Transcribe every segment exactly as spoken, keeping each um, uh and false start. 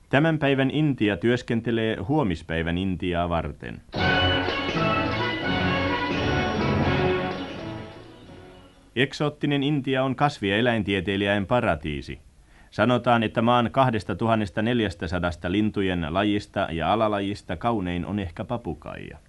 Tämän päivän Intia työskentelee huomispäivän Intiaa varten. Eksoottinen Intia on kasvi- ja eläintieteilijän paratiisi. Sanotaan, että maan kaksituhattaneljäsataa lintujen lajista ja alalajista kaunein on ehkä papukaija.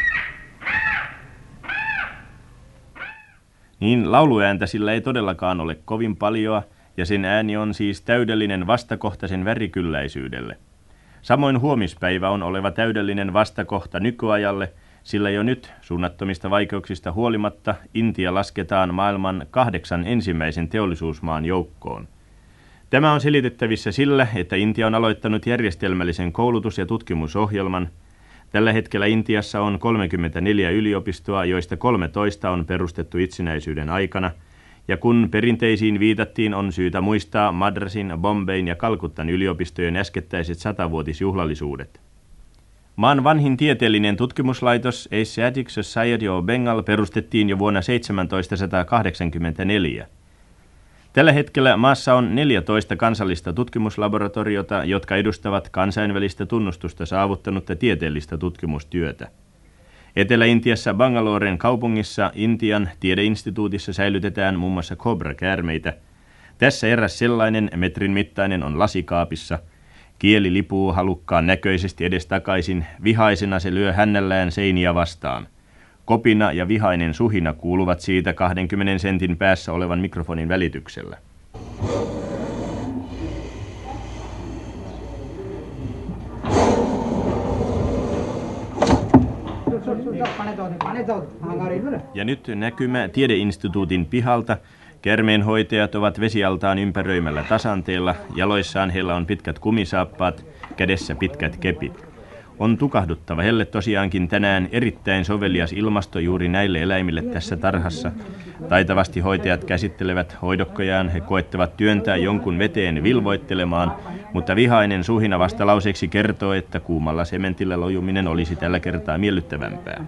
Niin lauluääntä sillä ei todellakaan ole kovin paljoa, ja sen ääni on siis täydellinen vastakohta sen värikylläisyydelle. Samoin huomispäivä on oleva täydellinen vastakohta nykyajalle, sillä jo nyt suunnattomista vaikeuksista huolimatta Intia lasketaan maailman kahdeksan ensimmäisen teollisuusmaan joukkoon. Tämä on selitettävissä sillä, että Intia on aloittanut järjestelmällisen koulutus- ja tutkimusohjelman. Tällä hetkellä Intiassa on kolmekymmentäneljä yliopistoa, joista kolmetoista on perustettu itsenäisyyden aikana, ja kun perinteisiin viitattiin, on syytä muistaa Madrasin, Bombayn ja Kalkuttan yliopistojen äskettäiset satavuotisjuhlallisuudet. Maan vanhin tieteellinen tutkimuslaitos Asiatic Society of Bengal perustettiin jo vuonna seitsemäntoistasataakahdeksankymmentäneljä. Tällä hetkellä maassa on neljätoista kansallista tutkimuslaboratoriota, jotka edustavat kansainvälistä tunnustusta saavuttanutta tieteellistä tutkimustyötä. Etelä-Intiassa Bangaloren kaupungissa Intian tiedeinstituutissa säilytetään muun muassa kobra-käärmeitä. Tässä eräs sellainen metrin mittainen on lasikaapissa. Kieli lipuu halukkaan näköisesti edestakaisin, vihaisena se lyö hännällään seiniä vastaan. Kopina ja vihainen suhina kuuluvat siitä kahdenkymmenen sentin päässä olevan mikrofonin välityksellä. Ja nyt näkymä tiedeinstituutin pihalta. Käärmeenhoitajat ovat vesialtaan ympäröimällä tasanteella, jaloissaan heillä on pitkät kumisaappaat, kädessä pitkät kepit. On tukahduttava helle tosiaankin tänään erittäin sovelias ilmasto juuri näille eläimille tässä tarhassa. Taitavasti hoitajat käsittelevät hoidokkojaan, he koettavat työntää jonkun veteen vilvoittelemaan, mutta vihainen suhina vastalauseeksi kertoo, että kuumalla sementillä lojuminen olisi tällä kertaa miellyttävämpää.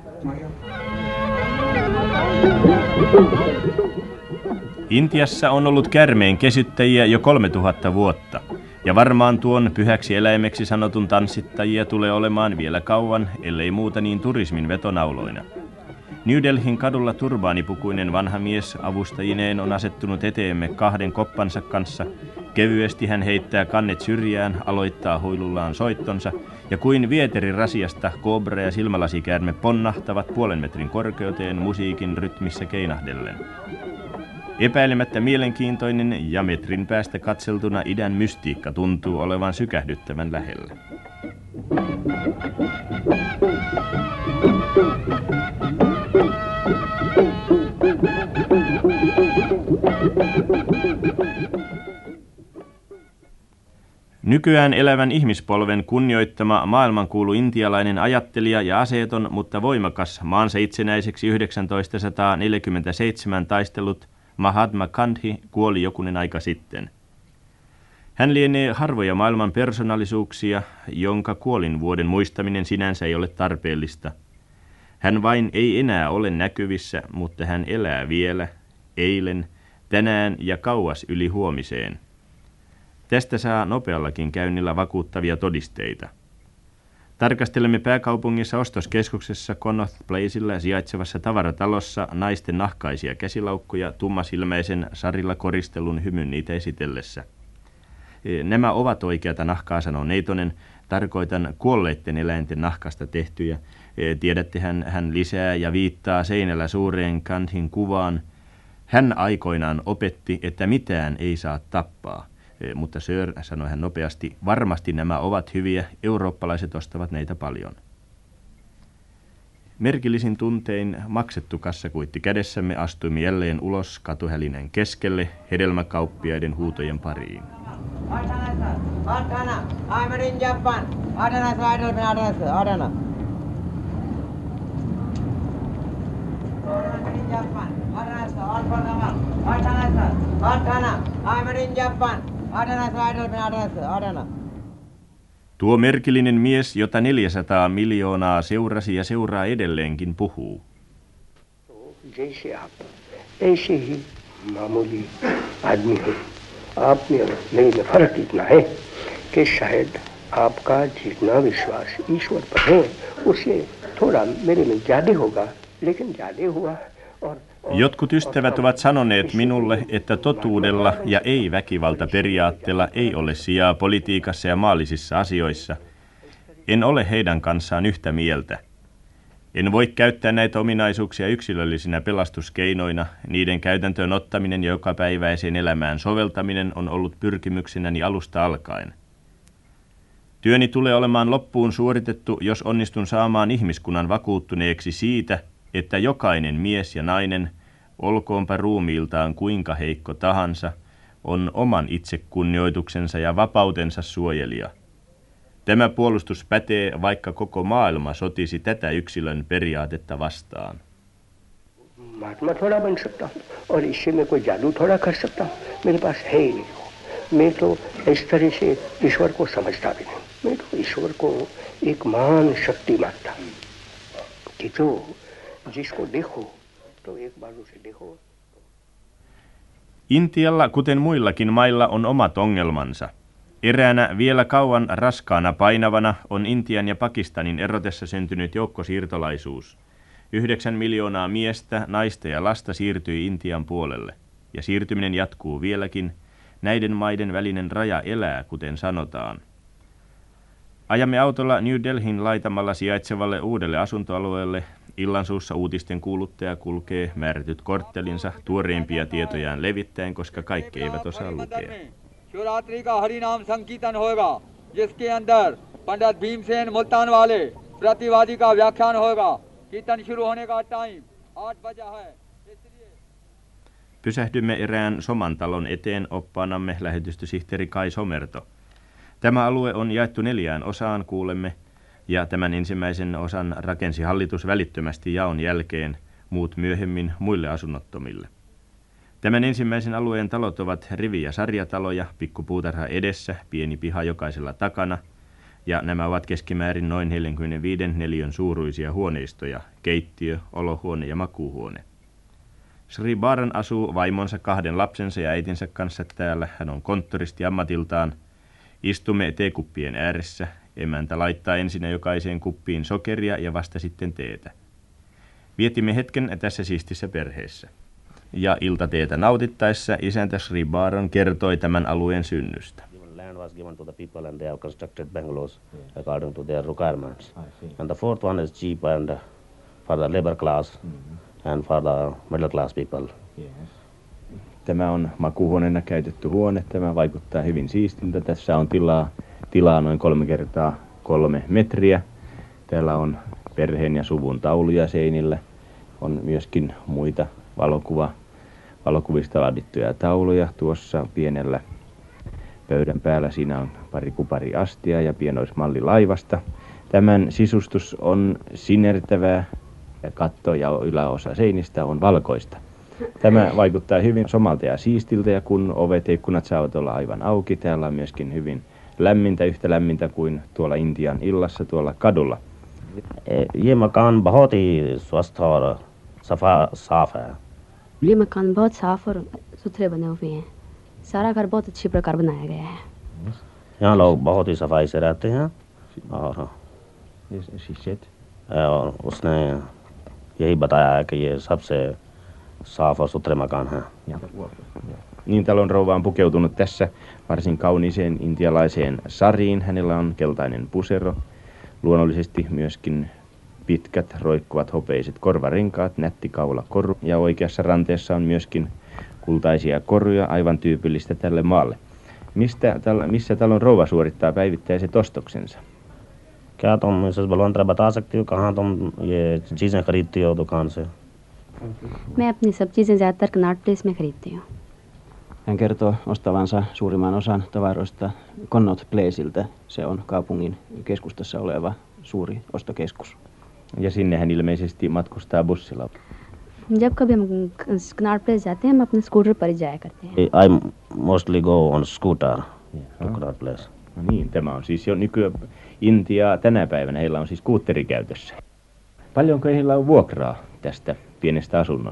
Intiassa on ollut käärmeen kesyttäjiä jo kolmetuhatta vuotta, ja varmaan tuon pyhäksi eläimeksi sanotun tanssittajia tulee olemaan vielä kauan, ellei muuta niin turismin vetonauloina. New Delhin kadulla turbaanipukuinen vanha mies avustajineen on asettunut eteemme kahden koppansa kanssa. Kevyesti hän heittää kannet syrjään, aloittaa huilullaan soittonsa, ja kuin vieteri rasiasta kobra ja silmälasikäärme ponnahtavat puolen metrin korkeuteen musiikin rytmissä keinahdellen. Epäilemättä mielenkiintoinen ja metrin päästä katseltuna idän mystiikka tuntuu olevan sykähdyttävän lähellä. Nykyään elävän ihmispolven kunnioittama maailmankuulu intialainen ajattelija ja aseeton, mutta voimakas maansa itsenäiseksi yhdeksäntoistasataaneljäkymmentäseitsemän taistellut Mahatma Gandhi kuoli jokunen aika sitten. Hän lienee harvoja maailman persoonallisuuksia, jonka kuolinvuoden muistaminen sinänsä ei ole tarpeellista. Hän vain ei enää ole näkyvissä, mutta hän elää vielä, eilen, tänään ja kauas yli huomiseen. Tästä saa nopeallakin käynnillä vakuuttavia todisteita. Tarkastelemme pääkaupungissa ostoskeskuksessa Connaught Placella sijaitsevassa tavaratalossa naisten nahkaisia käsilaukkuja tummasilmäisen sarilla koristelun hymyn niitä esitellessä. Nämä ovat oikeata nahkaa, sanoo Neitonen. Tarkoitan kuolleiden eläinten nahkasta tehtyjä. Tiedättehän, hän lisää ja viittaa seinällä suureen Gandhin kuvaan. Hän aikoinaan opetti, että mitään ei saa tappaa. Mutta sir, sanoi hän nopeasti, varmasti nämä ovat hyviä, eurooppalaiset ostavat neitä paljon. Merkillisin tuntein maksettu kassakuitti kädessämme astuimme jälleen ulos katuhälinen keskelle hedelmäkauppiaiden huutojen pariin. Adana, I'm in Japan. Adana, Adana, Adana. Japan. Adana, Adana, Adana, I'm in Japan. Tuo merkillinen mies, jota neljäsataa miljoonaa seurasi ja seuraa edelleenkin, puhuu. आपका जितना विश्वास ईश्वर पर है उससे थोड़ा मेरे में ज्यादा होगा लेकिन ज्यादा हुआ और Jotkut ystävät ovat sanoneet minulle, että totuudella ja ei-väkivalta-periaatteella ei ole sijaa politiikassa ja maallisissa asioissa. En ole heidän kanssaan yhtä mieltä. En voi käyttää näitä ominaisuuksia yksilöllisinä pelastuskeinoina. Niiden käytäntöön ottaminen ja jokapäiväiseen elämään soveltaminen on ollut pyrkimyksenäni alusta alkaen. Työni tulee olemaan loppuun suoritettu, jos onnistun saamaan ihmiskunnan vakuuttuneeksi siitä, että jokainen mies ja nainen, olkoonpa ruumiiltaan kuinka heikko tahansa, on oman itsekunnioituksensa ja vapautensa suojelija. Tämä puolustus pätee, vaikka koko maailma sotisi tätä yksilön periaatetta vastaan. महात्मा थोड़ा बन सकता हूँ और इससे मैं कोई जादू थोड़ा कर सकता हूँ मेरे पास है ही नहीं हो मैं तो इस तरह से ईश्वर को समझता भी नहीं मैं तो ईश्वर को एक महान शक्ति मानता हूँ कि जो जिसको देखो तो एक बार उसे देखो. Intialla, kuten muillakin mailla, on omat ongelmansa. Eräänä vielä kauan raskaana painavana on Intian ja Pakistanin erotessa syntynyt joukkosiirtolaisuus. Yhdeksän miljoonaa miestä, naista ja lasta siirtyi Intian puolelle. Ja siirtyminen jatkuu vieläkin. Näiden maiden välinen raja elää, kuten sanotaan. Ajamme autolla New Delhin laitamalla sijaitsevalle uudelle asuntoalueelle. Illansuussa uutisten kuuluttaja kulkee määrätyt korttelinsa tuoreimpia tietojaan levittäen, koska kaikki eivät osaa lukea. Shivratri का हरिनाम संकीर्तन होगा जिसके अंदर पंडित भीमसेन मुल्तान वाले प्रतिवादी का व्याख्यान होगा. कीर्तन शुरू होने का टाइम आठ बजा है. Pysähdymme erään Soman talon eteen oppaanamme lähetystösihteeri Kai Somerto. Tämä alue on jaettu neljään osaan, kuulemme, ja tämän ensimmäisen osan rakensi hallitus välittömästi jaon jälkeen, muut myöhemmin muille asunnottomille. Tämän ensimmäisen alueen talot ovat rivi- ja sarjataloja, pikkupuutarha edessä, pieni piha jokaisella takana, ja nämä ovat keskimäärin noin neljäkymmentäviisi neliön suuruisia huoneistoja, keittiö, olohuone ja makuuhuone. Sri Baran asuu vaimonsa, kahden lapsensa ja äitinsä kanssa täällä. Hän on konttoristi ammatiltaan. Istumme teekuppien ääressä. Emäntä laittaa ensin jokaiseen kuppiin sokeria ja vasta sitten teetä. Vietimme hetken tässä siistissä perheessä. Ja iltateetä nautittaessa isäntä Sri Baran kertoi tämän alueen synnystä. Land was given to the people and they have constructed bungalows according to their requirements. And the fourth one is cheap and for the labor class and for the middle class people. Tämä on makuuhuoneena käytetty huone. Tämä vaikuttaa hyvin siistiltä. Tässä on tilaa, tilaa noin kolme kertaa kolme metriä. Täällä on perheen ja suvun tauluja seinillä. On myöskin muita valokuva, valokuvista laadittuja tauluja tuossa pienellä pöydän päällä. Siinä on pari kupari astia ja pienoismalli laivasta. Tämän sisustus on sinertävää ja katto ja yläosa seinistä on valkoista. Tämä vaikuttaa hyvin somalta ja siistiltä, ja kun ovet ja ikkunat saavat olla aivan auki, täällä on myöskin hyvin lämmintä, yhtä lämmintä kuin tuolla Intian illassa tuolla kadulla. ये मकान बहुत ही स्वस्थ और सफा साफ है. ये मकान बहुत साफ और सुथरे बने हुए हैं. सारा घर बहुत अच्छी प्रकार बनाया गया है. यहाँ लोग बहुत ही सफाई से रहते हैं और और उसने यही बताया है कि ये सबसे साफ और सुथरे मकान है. Niin, talon rouva on pukeutunut tässä varsin kauniiseen intialaiseen sariin. Hänellä on keltainen pusero, luonnollisesti myöskin pitkät roikkuvat hopeiset korvarenkaat, nätti kaulakoru ja oikeassa ranteessa on myöskin kultaisia koruja, aivan tyypillistä tälle maalle. Mistä, tal, missä talon rouva suorittaa päivittäiset ostoksensa? क्या तुम मिसेस बलवंतरा बता सकती हो कहाँ तुम ये चीज़ें खरीदती हो दुकान से? मैं अपनी सब चीज़ें ज़्यादातर कनॉट प्लेस में खरीदती हूँ. Hän kertoo ostavansa suurimman osan tavaroista Connaught Placeiltä. Se on kaupungin keskustassa oleva suuri ostokeskus. Ja sinne hän ilmeisesti matkustaa bussilla. जब कभी हम कनॉट प्लेस जाते हैं हम अपने स्कूटर पर ही जाया करते हैं. I mostly go on scooter to Connaught Place. No niin, tämä on siis jo nyky Intiaa tänä päivänä. Heillä on siis skuutteri käytössä. Paljonko heillä on vuokraa tästä pienestä asunnosta?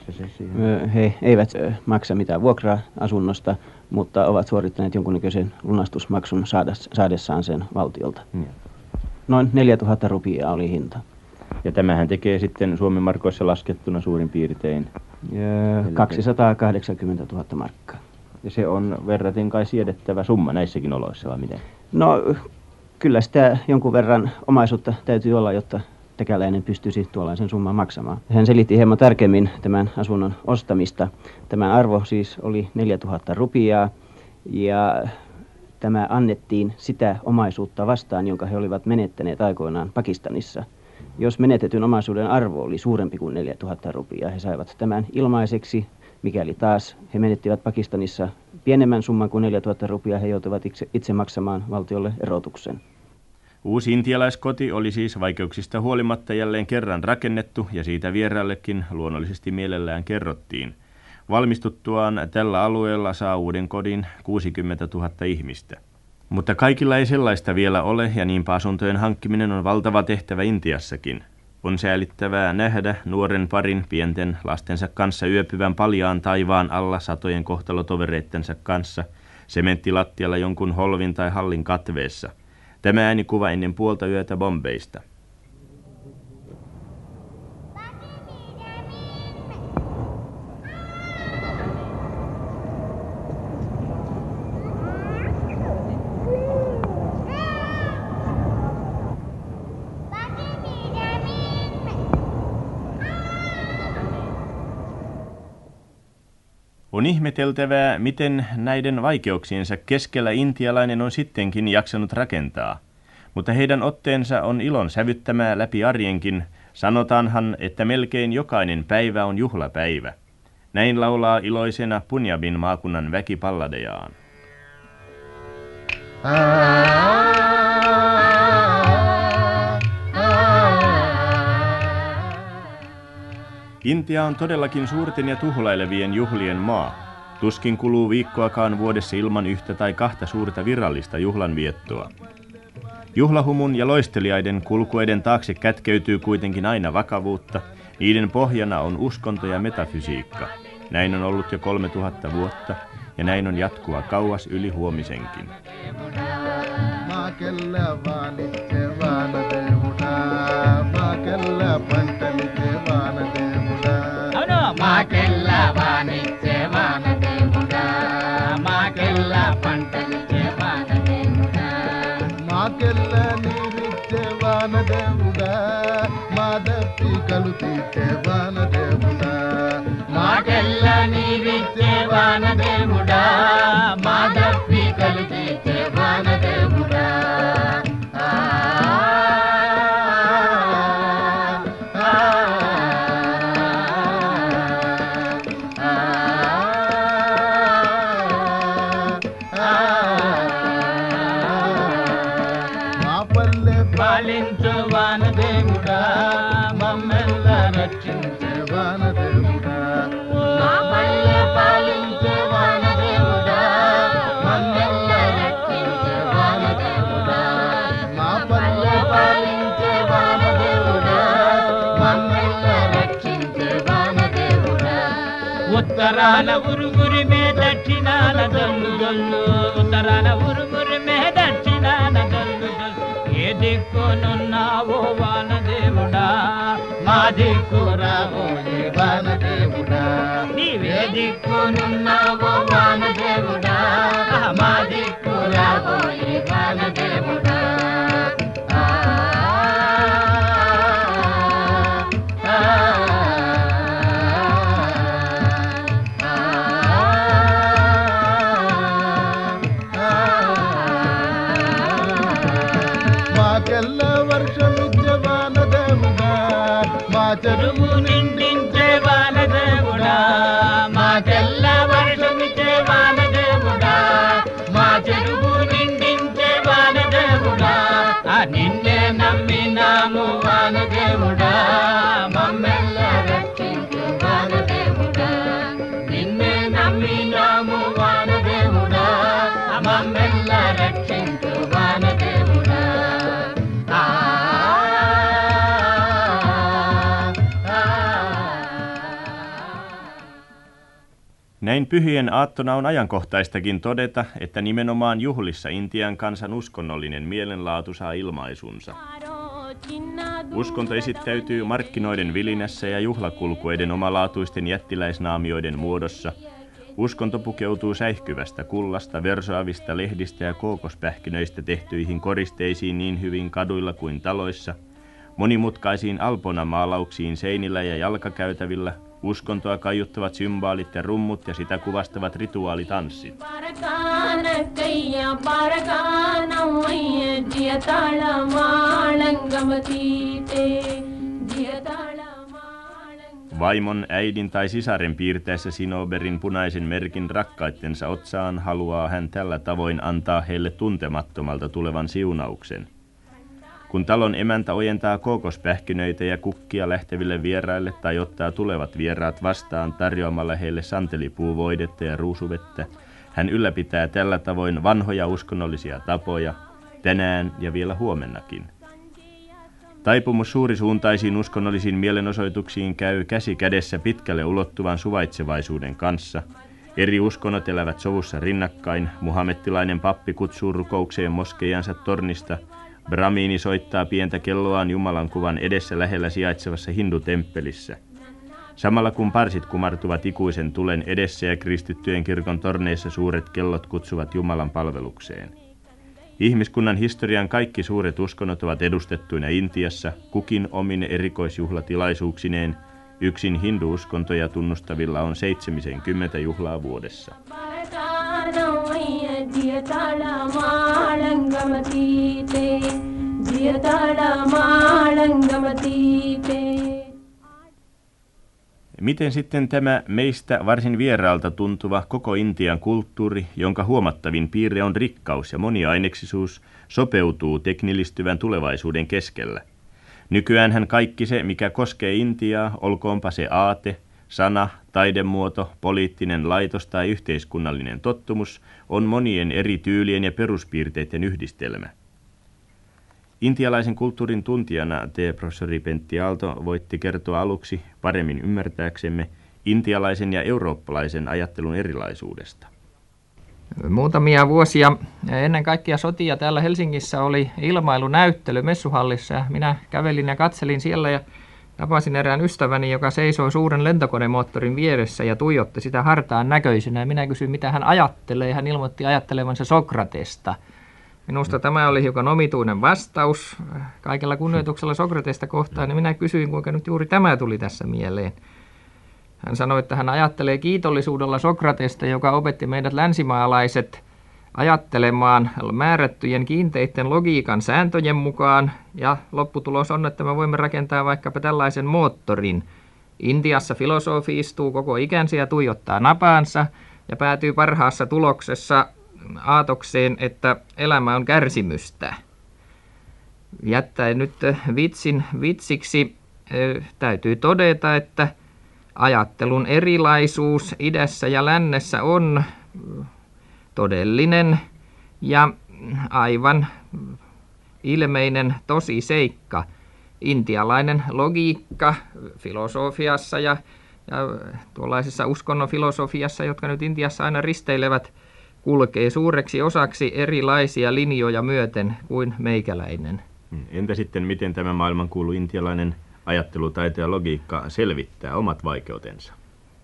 se se siihen? He eivät maksa mitään vuokraa asunnosta, mutta ovat suorittaneet jonkunnäköisen lunastusmaksun saadessaan sen valtiolta. Hmm. Noin neljätuhatta rupiaa oli hinta. Ja tämähän tekee sitten Suomen markoissa laskettuna suurin piirtein? kaksisataakahdeksankymmentätuhatta markkaa. Ja se on verraten kai siedettävä summa näissäkin oloissa, vai miten? No, kyllä sitä jonkun verran omaisuutta täytyy olla, jotta tekäläinen pystyisi tuollaisen summan maksamaan. Hän selitti hieman tarkemmin tämän asunnon ostamista. Tämän arvo siis oli neljätuhatta rupiaa ja tämä annettiin sitä omaisuutta vastaan, jonka he olivat menettäneet aikoinaan Pakistanissa. Jos menetetyn omaisuuden arvo oli suurempi kuin neljätuhatta rupiaa, he saivat tämän ilmaiseksi. Mikäli taas he menettivät Pakistanissa pienemmän summan kuin neljätuhatta rupiaa, he joutuivat itse, itse maksamaan valtiolle erotuksen. Uusi intialaiskoti oli siis vaikeuksista huolimatta jälleen kerran rakennettu ja siitä vieraillekin luonnollisesti mielellään kerrottiin. Valmistuttuaan tällä alueella saa uuden kodin kuusikymmentätuhatta ihmistä. Mutta kaikilla ei sellaista vielä ole ja niinpä asuntojen hankkiminen on valtava tehtävä Intiassakin. On säälittävää nähdä nuoren parin pienten lastensa kanssa yöpyvän paljaan taivaan alla satojen kohtalotovereittensa kanssa sementtilattialla jonkun holvin tai hallin katveessa. Tämä äänikuva ennen puolta yötä Bombeista. On ihmeteltävää, miten näiden vaikeuksiensa keskellä intialainen on sittenkin jaksanut rakentaa. Mutta heidän otteensa on ilon sävyttämää läpi arjenkin, sanotaanhan, että melkein jokainen päivä on juhlapäivä. Näin laulaa iloisena Punjabin maakunnan väki palladejaan. Intia on todellakin suurten ja tuhlailevien juhlien maa. Tuskin kuluu viikkoakaan vuodessa ilman yhtä tai kahta suurta virallista juhlanviettoa. Juhlahumun ja loistelijaiden kulkueiden taakse kätkeytyy kuitenkin aina vakavuutta. Niiden pohjana on uskonto ja metafysiikka. Näin on ollut jo kolme tuhatta vuotta ja näin on jatkua kauas yli huomisenkin. ఉత్తరాన ఉరుగురి మే దక్షిణాన దొల్లు దొల్లు ఉత్తరాన ఉరుగురి మే దక్షిణాన దొల్లు దొల్లు ఏ దిక్కునున్నావో వానదేవుడా మా దిక్కు రావో ఏ వానదేవుడా నీవే దిక్కునున్నావో వానదేవుడా మా దిక్కు రావో ఏ వానదేవుడా చెరువు నిండించే వానదేవుడా మాకెల్ల వర్షమిచ్చే వానదేవుడా మా చెరువు నిండించే వానదేవుడా నిన్నే నమ్మినాము వానదేవుడా మమ్మెల్ల రక్షించే వానదేవుడా నిన్నే నమ్మినాము వానదేవుడా మమ్మెల్ల రక్షించే వానదేవుడా Näin pyhien aattona on ajankohtaistakin todeta, että nimenomaan juhlissa Intian kansan uskonnollinen mielenlaatu saa ilmaisunsa. Uskonto esittäytyy markkinoiden vilinässä ja juhlakulkueiden omalaatuisten jättiläisnaamioiden muodossa. Uskonto pukeutuu säihkyvästä kullasta, versoavista lehdistä ja kookospähkinöistä tehtyihin koristeisiin niin hyvin kaduilla kuin taloissa, monimutkaisiin alpona-maalauksiin seinillä ja jalkakäytävillä, uskontoa kaiuttavat symbaalit ja rummut ja sitä kuvastavat rituaalitanssit. Vaimon, äidin tai sisaren piirtäessä sinoberin punaisen merkin rakkaittensa otsaan haluaa hän tällä tavoin antaa heille tuntemattomalta tulevan siunauksen. Kun talon emäntä ojentaa kookospähkinöitä ja kukkia lähteville vieraille tai ottaa tulevat vieraat vastaan tarjoamalla heille santelipuuvoidetta ja ruusuvettä, hän ylläpitää tällä tavoin vanhoja uskonnollisia tapoja, tänään ja vielä huomennakin. Taipumus suurisuuntaisiin uskonnollisiin mielenosoituksiin käy käsi kädessä pitkälle ulottuvan suvaitsevaisuuden kanssa. Eri uskonnot elävät sovussa rinnakkain, muhammettilainen pappi kutsuu rukoukseen moskeijansa tornista, brahmiini soittaa pientä kelloaan Jumalan kuvan edessä lähellä sijaitsevassa hindutemppelissä. Samalla kun parsit kumartuvat ikuisen tulen edessä ja kristittyjen kirkon torneissa suuret kellot kutsuvat Jumalan palvelukseen. Ihmiskunnan historian kaikki suuret uskonnot ovat edustettuina Intiassa, kukin omine erikoisjuhlatilaisuuksineen. Yksin hindu-uskontoja tunnustavilla on seitsemänkymmentä juhlaa vuodessa. Miten sitten tämä meistä varsin vieraalta tuntuva koko Intian kulttuuri, jonka huomattavin piirre on rikkaus ja moniaineksisuus, sopeutuu teknillistyvän tulevaisuuden keskellä? Nykyäänhän kaikki se, mikä koskee Intiaa, olkoonpa se aate, sana, taidemuoto, poliittinen laitos tai yhteiskunnallinen tottumus, on monien eri tyylien ja peruspiirteiden yhdistelmä. Intialaisen kulttuurin tuntijana te, professori Pentti Aalto, voitte kertoa aluksi paremmin ymmärtääksemme intialaisen ja eurooppalaisen ajattelun erilaisuudesta. Muutamia vuosia ennen kaikkea sotia täällä Helsingissä oli ilmailunäyttely messuhallissa ja minä kävelin ja katselin siellä ja tapasin erään ystäväni, joka seisoi suuren lentokonemoottorin vieressä ja tuijotti sitä hartaan näköisenä. Ja minä kysyin, mitä hän ajattelee. Hän ilmoitti ajattelevansa Sokratesta. Minusta tämä oli hiukan omituinen vastaus kaikella kunnioituksella Sokratesta kohtaan. Ja minä kysyin, kuinka nyt juuri tämä tuli tässä mieleen. Hän sanoi, että hän ajattelee kiitollisuudella Sokratesta, joka opetti meidät länsimaalaiset ajattelemaan määrättyjen kiinteiden logiikan sääntöjen mukaan, ja lopputulos on, että me voimme rakentaa vaikkapa tällaisen moottorin. Intiassa filosofi istuu koko ikänsä ja tuijottaa napaansa ja päätyy parhaassa tuloksessa aatokseen, että elämä on kärsimystä. Jättäen nyt vitsin vitsiksi, täytyy todeta, että ajattelun erilaisuus idässä ja lännessä on todellinen ja aivan ilmeinen tosiseikka. Intialainen logiikka filosofiassa ja, ja tuollaisessa uskonnonfilosofiassa, jotka nyt Intiassa aina risteilevät, kulkee suureksi osaksi erilaisia linjoja myöten kuin meikäläinen. Entä sitten, miten tämä maailmankuulu intialainen ajattelutaito ja logiikka selvittää omat vaikeutensa?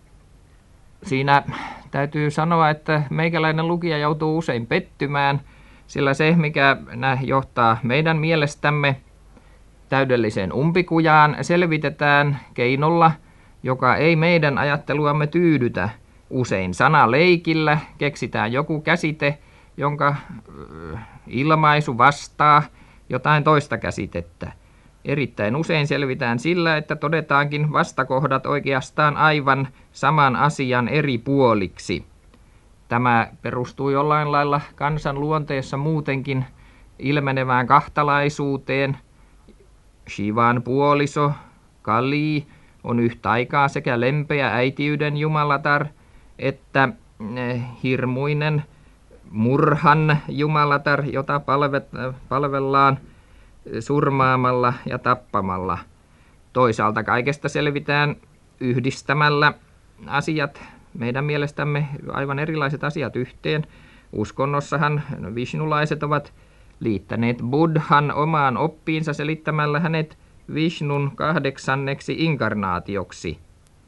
Siinä täytyy sanoa, että meikäläinen lukija joutuu usein pettymään, sillä se, mikä johtaa meidän mielestämme täydelliseen umpikujaan, selvitetään keinolla, joka ei meidän ajatteluamme tyydytä. Usein sanaleikillä keksitään joku käsite, jonka ilmaisu vastaa jotain toista käsitettä. Erittäin usein selvitään sillä, että todetaankin vastakohdat oikeastaan aivan saman asian eri puoliksi. Tämä perustuu jollain lailla kansan luonteessa muutenkin ilmenevään kahtalaisuuteen. Shivan puoliso, Kali, on yhtä aikaa sekä lempeä äitiyden jumalatar että hirmuinen murhan jumalatar, jota palvellaan surmaamalla ja tappamalla. Toisaalta kaikesta selvitään yhdistämällä asiat meidän mielestämme aivan erilaiset asiat yhteen. Uskonnossahan vishnulaiset ovat liittäneet Buddhan omaan oppiinsa selittämällä hänet Vishnun kahdeksanneksi inkarnaatioksi.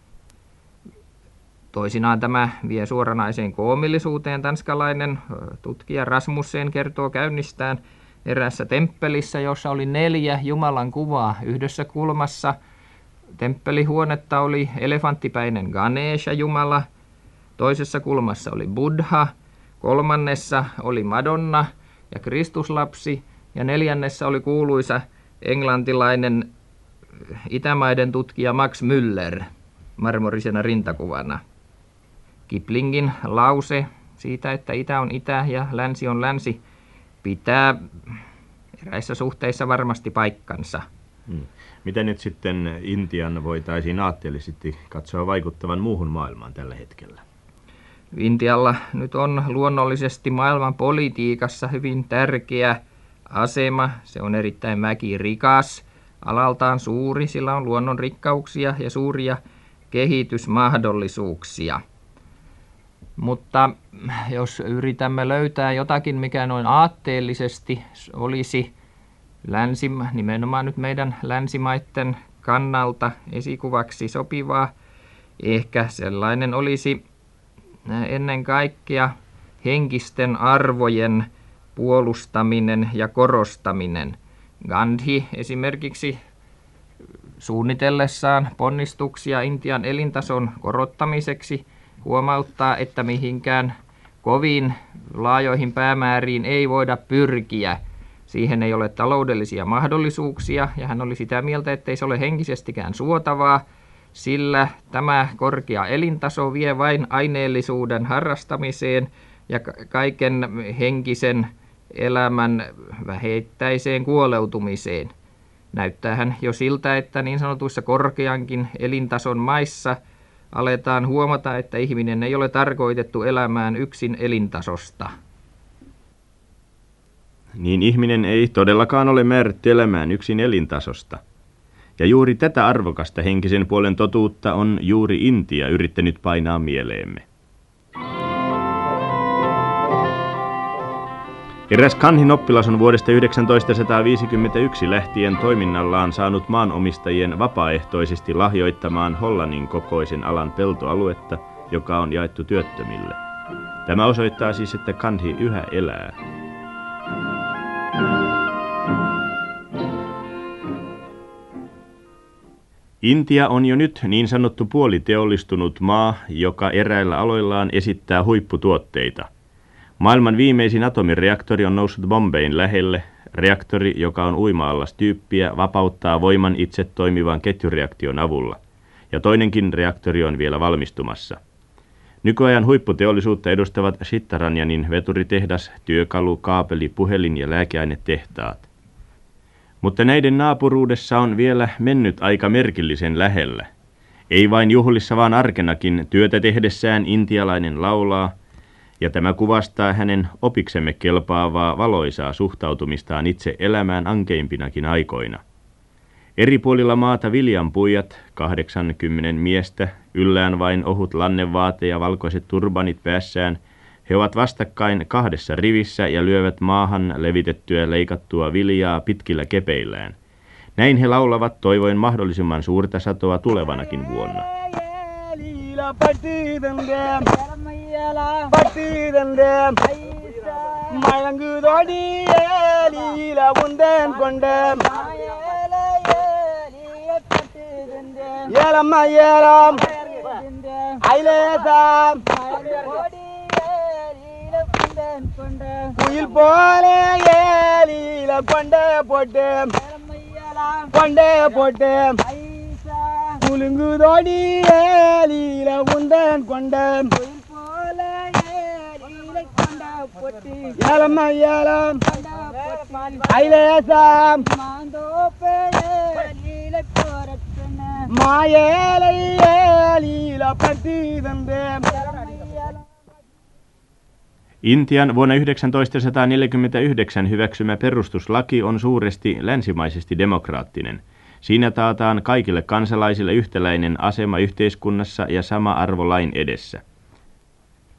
Toisinaan tämä vie suoranaiseen koomillisuuteen. Tanskalainen tutkija Rasmussen kertoo käynnistään eräässä temppelissä, jossa oli neljä Jumalan kuvaa yhdessä kulmassa. Temppelihuonetta oli elefanttipäinen Ganesha Jumala, toisessa kulmassa oli Buddha, kolmannessa oli Madonna ja Kristuslapsi ja neljännessä oli kuuluisa englantilainen itämaiden tutkija Max Müller marmorisena rintakuvana. Kiplingin lause siitä, että itä on itä ja länsi on länsi, pitää eräissä suhteissa varmasti paikkansa. Hmm. Miten nyt sitten Intian voitaisiin aatteellisesti katsoa vaikuttavan muuhun maailmaan tällä hetkellä? Intialla nyt on luonnollisesti maailman politiikassa hyvin tärkeä asema. Se on erittäin väkirikas, alaltaan suuri, sillä on luonnon rikkauksia ja suuria kehitysmahdollisuuksia. Mutta jos yritämme löytää jotakin, mikä noin aatteellisesti olisi länsimä, nimenomaan nyt meidän länsimaiden kannalta esikuvaksi sopivaa, ehkä sellainen olisi ennen kaikkea henkisten arvojen puolustaminen ja korostaminen. Gandhi esimerkiksi suunnitellessaan ponnistuksia Intian elintason korottamiseksi huomauttaa, että mihinkään kovin laajoihin päämääriin ei voida pyrkiä. Siihen ei ole taloudellisia mahdollisuuksia ja hän oli sitä mieltä, ettei se ole henkisestikään suotavaa, sillä tämä korkea elintaso vie vain aineellisuuden harrastamiseen ja kaiken henkisen elämän vähittäiseen kuoleutumiseen. Näyttäähän jo siltä, että niin sanotuissa korkeankin elintason maissa aletaan huomata, että ihminen ei ole tarkoitettu elämään yksin elintasosta. Niin ihminen ei todellakaan ole määrätty elämään yksin elintasosta. Ja juuri tätä arvokasta henkisen puolen totuutta on juuri Intia yrittänyt painaa mieleemme. Eräs Kanhin oppilas on vuodesta tuhatyhdeksänsataaviisikymmentäyksi lähtien toiminnallaan saanut maanomistajien vapaaehtoisesti lahjoittamaan Hollannin kokoisen alan peltoaluetta, joka on jaettu työttömille. Tämä osoittaa siis, että Kanhi yhä elää. Intia on jo nyt niin sanottu puoliteollistunut maa, joka eräillä aloillaan esittää huipputuotteita. Maailman viimeisin atomireaktori on noussut Bombayn lähelle. Reaktori, joka on uima-allastyyppiä, vapauttaa voiman itse toimivan ketjureaktion avulla. Ja toinenkin reaktori on vielä valmistumassa. Nykyajan huipputeollisuutta edustavat Shittaranyinin veturitehdas, työkalu, kaapeli, puhelin ja lääkeainetehtaat. Mutta näiden naapuruudessa on vielä mennyt aika merkillisen lähellä. Ei vain juhlissa, vaan arkenakin työtä tehdessään intialainen laulaa, ja tämä kuvastaa hänen opiksemme kelpaavaa valoisaa suhtautumistaan itse elämään ankeimpinakin aikoina. Eri puolilla maata viljanpuijat, kahdeksankymmentä miestä, yllään vain ohut lannevaate ja valkoiset turbanit päässään, he ovat vastakkain kahdessa rivissä ja lyövät maahan levitettyä leikattua viljaa pitkillä kepeillään. Näin he laulavat toivoen mahdollisimman suurta satoa tulevanakin vuonna. குயில் போல ஏலியில கொண்டே போட்டு கொண்டே போட்டு குலுங்குதோடி ஏலியில உந்தன் கொண்ட குயில் போல ஏலியில கொண்டா போட்டு ஏலம்மா ஏலம் ஐலேசம் மாந்தோப்பே ஏலியில போரத்தன மாயேலை ஏலியில பத்தி தந்தே. Intian vuonna tuhatyhdeksänsataaneljäkymmentäyhdeksän hyväksymä perustuslaki on suuresti länsimaisesti demokraattinen. Siinä taataan kaikille kansalaisille yhtäläinen asema yhteiskunnassa ja sama arvo lain edessä.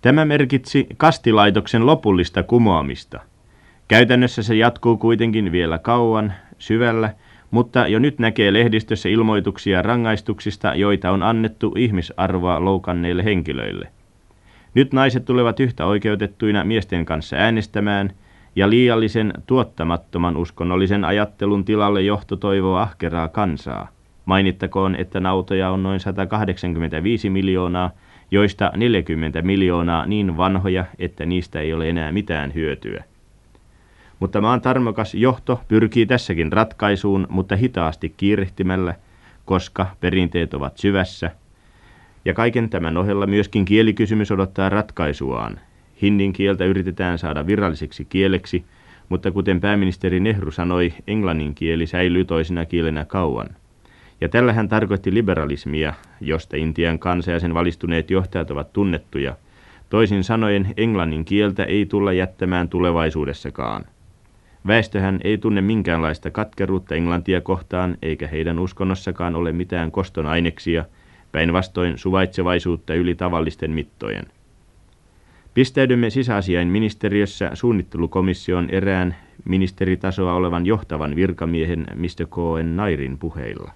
Tämä merkitsi kastilaitoksen lopullista kumoamista. Käytännössä se jatkuu kuitenkin vielä kauan, syvällä, mutta jo nyt näkee lehdistössä ilmoituksia rangaistuksista, joita on annettu ihmisarvoa loukanneille henkilöille. Nyt naiset tulevat yhtä oikeutettuina miesten kanssa äänestämään, ja liiallisen tuottamattoman uskonnollisen ajattelun tilalle johto toivoo ahkeraa kansaa. Mainittakoon, että nautoja on noin sata kahdeksankymmentäviisi miljoonaa, joista neljäkymmentä miljoonaa niin vanhoja, että niistä ei ole enää mitään hyötyä. Mutta maan tarmokas johto pyrkii tässäkin ratkaisuun, mutta hitaasti kiirehtimällä, koska perinteet ovat syvässä. Ja kaiken tämän ohella myöskin kielikysymys odottaa ratkaisuaan. Hindin kieltä yritetään saada viralliseksi kieleksi, mutta kuten pääministeri Nehru sanoi, englannin kieli säilyy toisena kielenä kauan. Ja tällä hän tarkoitti liberalismia, josta Intian kansa ja sen valistuneet johtajat ovat tunnettuja. Toisin sanoen englannin kieltä ei tulla jättämään tulevaisuudessakaan. Väestöhän ei tunne minkäänlaista katkeruutta englantia kohtaan, eikä heidän uskonnossakaan ole mitään koston aineksia, päinvastoin suvaitsevaisuutta yli tavallisten mittojen. Pistäydymme sisäasiain ministeriössä suunnittelukomission erään ministeritasoa olevan johtavan virkamiehen mister Cohen Nairin puheilla.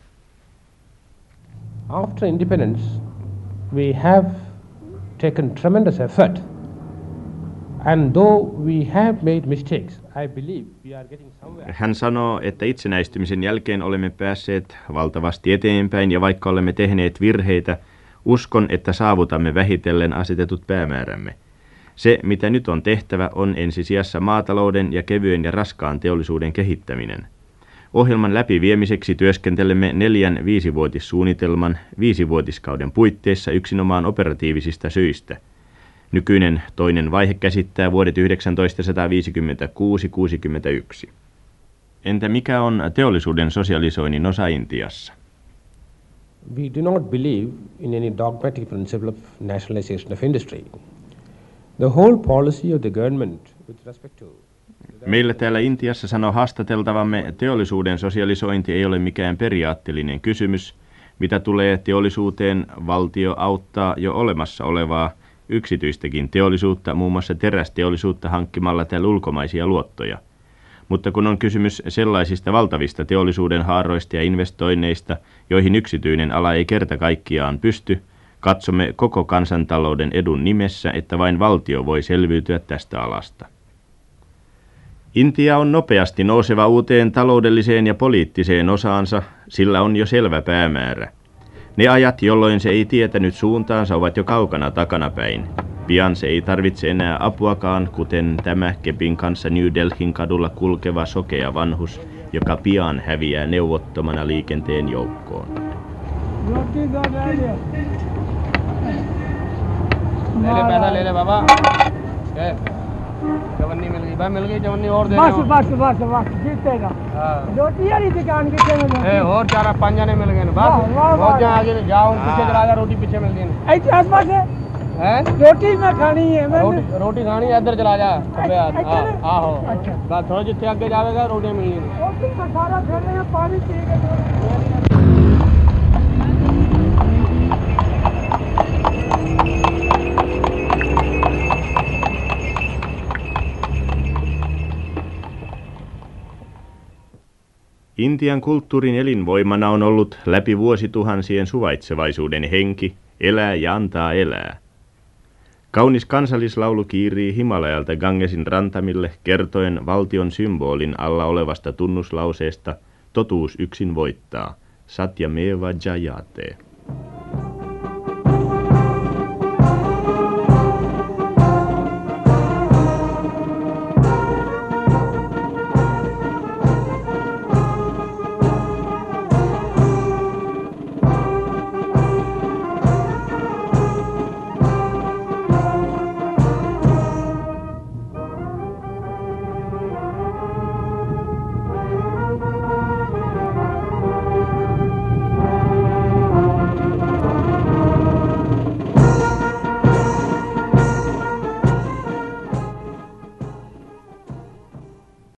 After independence, we have taken tremendous effort. And though we have made mistakes, I believe we are getting somewhere. Hän sanoo, että itsenäistymisen jälkeen olemme päässeet valtavasti eteenpäin, ja vaikka olemme tehneet virheitä, uskon, että saavutamme vähitellen asetetut päämäärämme. Se, mitä nyt on tehtävä, on ensisijassa maatalouden ja kevyen ja raskaan teollisuuden kehittäminen. Ohjelman läpiviemiseksi työskentelemme neljän viisivuotissuunnitelman viisivuotiskauden puitteissa yksinomaan operatiivisista syistä. Nykyinen toinen vaihe käsittää vuodet tuhatyhdeksänsataaviisikymmentäkuusi kuusikymmentäyksi. Entä mikä on teollisuuden sosialisoinnin osa Intiassa? We do not believe in any dogmatic principle of nationalization of industry. The whole policy of the government with respect to... Meillä täällä Intiassa sanoo haastateltavamme, teollisuuden sosialisointi ei ole mikään periaatteellinen kysymys. Mitä tulee teollisuuteen, valtio auttaa jo olemassa olevaa yksityistäkin teollisuutta, muun muassa terästeollisuutta hankkimalla täällä ulkomaisia luottoja. Mutta kun on kysymys sellaisista valtavista teollisuuden haaroista ja investoinneista, joihin yksityinen ala ei kerta kaikkiaan pysty, katsomme koko kansantalouden edun nimessä, että vain valtio voi selviytyä tästä alasta. Intia on nopeasti nouseva uuteen taloudelliseen ja poliittiseen osaansa, sillä on jo selvä päämäärä. Ne ajat, jolloin se ei tietänyt suuntaansa, ovat jo kaukana takanapäin. Pian se ei tarvitse enää apuakaan, kuten tämä kepin kanssa New Delhin kadulla kulkeva sokea vanhus, joka pian häviää neuvottomana liikenteen joukkoon. जवन्नी मिल गई भाई मिल गई जवन्नी और दे बस बस बस बस जीतेगा रोटी वाली दुकान कितने में ए और चार पांच जने मिल गए बस बहुत जहां आगे जाओ पीछे चला जा रोटी पीछे मिलती है ऐसे आसपास है हैं रोटी में खानी है रोटी रोटी खानी है इधर चला जा अबे हां आओ बस थोड़ा जितने आगे जावेगा रोटी मिलनी रोटी का सारा खेलने में पानी चाहिए Intian kulttuurin elinvoimana on ollut läpi vuosituhansien suvaitsevaisuuden henki, elää ja antaa elää. Kaunis kansallislaulu kiirii Himalajalta Gangesin rantamille kertoen valtion symbolin alla olevasta tunnuslauseesta totuus yksin voittaa, Satyameva Jayate.